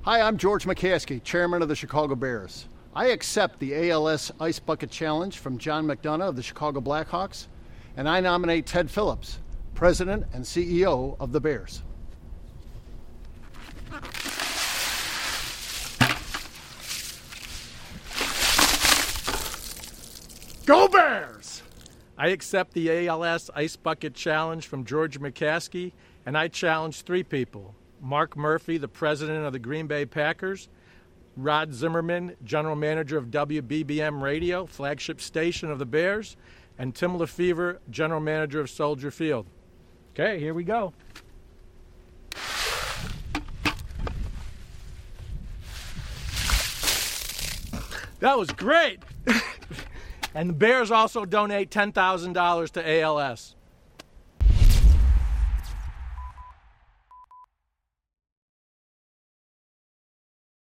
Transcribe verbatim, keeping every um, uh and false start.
Hi, I'm George McCaskey, chairman of the Chicago Bears. I accept the A L S Ice Bucket Challenge from John McDonough of the Chicago Blackhawks, and I nominate Ted Phillips, president and C E O of the Bears. Go Bears! I accept the A L S Ice Bucket Challenge from George McCaskey, and I challenge three people. Mark Murphy, the president of the Green Bay Packers, Rod Zimmerman, general manager of W B B M Radio, flagship station of the Bears, and Tim Lefevre, general manager of Soldier Field. Okay, here we go. That was great! And the Bears also donate ten thousand dollars to A L S.